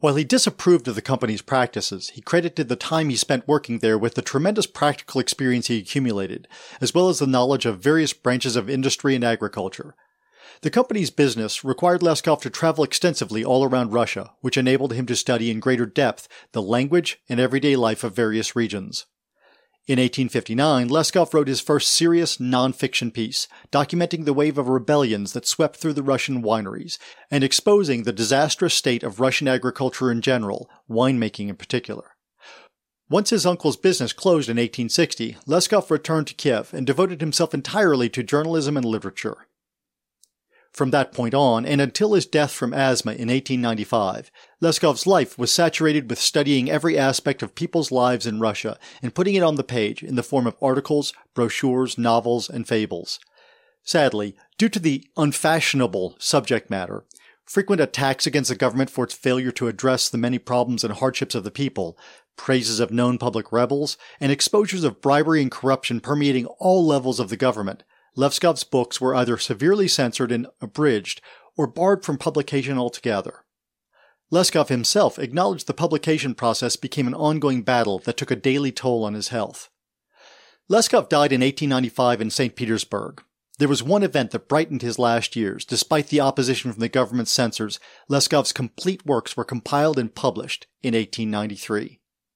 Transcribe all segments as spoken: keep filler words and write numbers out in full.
While he disapproved of the company's practices, he credited the time he spent working there with the tremendous practical experience he accumulated, as well as the knowledge of various branches of industry and agriculture. The company's business required Leskov to travel extensively all around Russia, which enabled him to study in greater depth the language and everyday life of various regions. In eighteen fifty-nine, Leskov wrote his first serious non-fiction piece, documenting the wave of rebellions that swept through the Russian wineries, and exposing the disastrous state of Russian agriculture in general, winemaking in particular. Once his uncle's business closed in eighteen sixty, Leskov returned to Kiev and devoted himself entirely to journalism and literature. From that point on, and until his death from asthma in eighteen ninety-five, Leskov's life was saturated with studying every aspect of people's lives in Russia and putting it on the page in the form of articles, brochures, novels, and fables. Sadly, due to the unfashionable subject matter, frequent attacks against the government for its failure to address the many problems and hardships of the people, praises of known public rebels, and exposures of bribery and corruption permeating all levels of the government, Leskov's books were either severely censored and abridged or barred from publication altogether. Leskov himself acknowledged the publication process became an ongoing battle that took a daily toll on his health. Leskov died in eighteen ninety-five in Saint Petersburg. There was one event that brightened his last years. Despite the opposition from the government's censors, Leskov's complete works were compiled and published in eighteen ninety-three.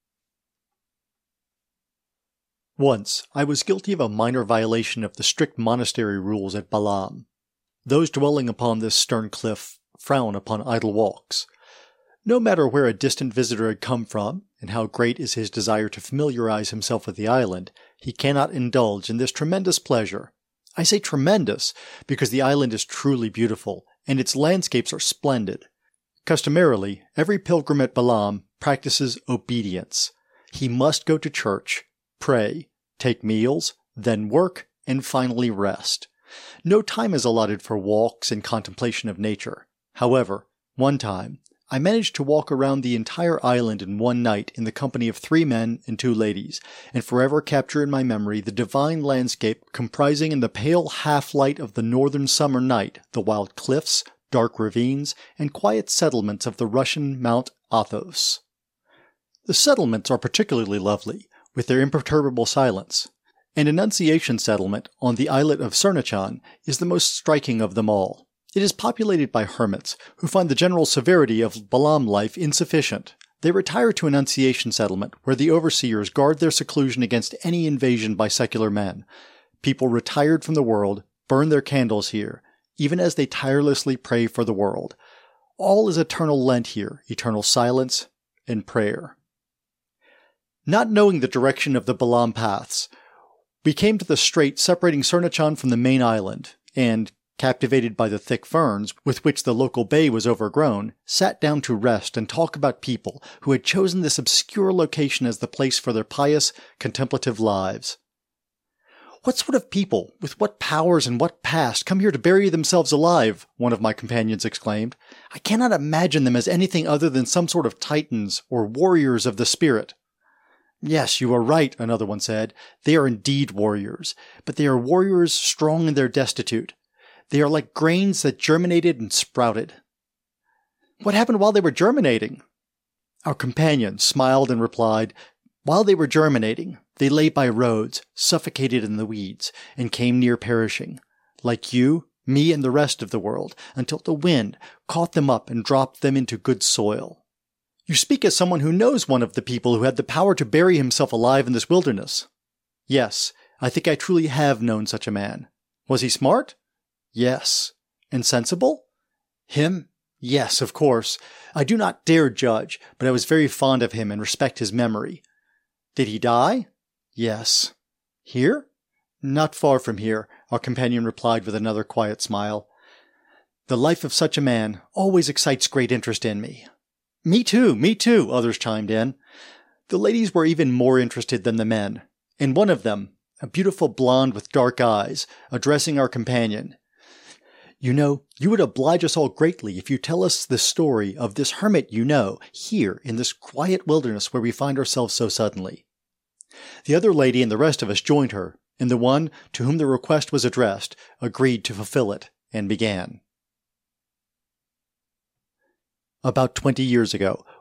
Once, I was guilty of a minor violation of the strict monastery rules at Balam. Those dwelling upon this stern cliff frown upon idle walks. No matter where a distant visitor had come from, and how great is his desire to familiarize himself with the island, he cannot indulge in this tremendous pleasure. I say tremendous, because the island is truly beautiful, and its landscapes are splendid. Customarily, every pilgrim at Balam practices obedience. He must go to church, pray, take meals, then work, and finally rest. No time is allotted for walks and contemplation of nature. However, one time, I managed to walk around the entire island in one night in the company of three men and two ladies, and forever capture in my memory the divine landscape comprising in the pale half-light of the northern summer night the wild cliffs, dark ravines, and quiet settlements of the Russian Mount Athos. The settlements are particularly lovely, with their imperturbable silence. An Annunciation settlement on the islet of Cernachan is the most striking of them all. It is populated by hermits, who find the general severity of Balam life insufficient. They retire to Annunciation settlement, where the overseers guard their seclusion against any invasion by secular men. People retired from the world burn their candles here, even as they tirelessly pray for the world. All is eternal Lent here, eternal silence and prayer. Not knowing the direction of the Balam paths, we came to the strait separating Cernachan from the main island, and, captivated by the thick ferns with which the local bay was overgrown, sat down to rest and talk about people who had chosen this obscure location as the place for their pious, contemplative lives. "What sort of people, with what powers and what past, come here to bury themselves alive?" one of my companions exclaimed. "I cannot imagine them as anything other than some sort of titans or warriors of the spirit." "Yes, you are right," another one said. "They are indeed warriors, but they are warriors strong in their destitute. They are like grains that germinated and sprouted." "What happened while they were germinating?" Our companion smiled and replied, "While they were germinating, they lay by roads, suffocated in the weeds, and came near perishing, like you, me, and the rest of the world, until the wind caught them up and dropped them into good soil." "You speak as someone who knows one of the people who had the power to bury himself alive in this wilderness." "Yes, I think I truly have known such a man." "Was he smart?" "Yes." "And sensible?" "Him? Yes, of course. I do not dare judge, but I was very fond of him and respect his memory." "Did he die?" "Yes." "Here?" "Not far from here," our companion replied with another quiet smile. "The life of such a man always excites great interest in me." "Me too, me too," others chimed in. The ladies were even more interested than the men, and one of them, a beautiful blonde with dark eyes, addressing our companion, "You know, you would oblige us all greatly if you tell us the story of this hermit you know, here in this quiet wilderness where we find ourselves so suddenly." The other lady and the rest of us joined her, and the one to whom the request was addressed agreed to fulfill it, and began. About twenty years ago,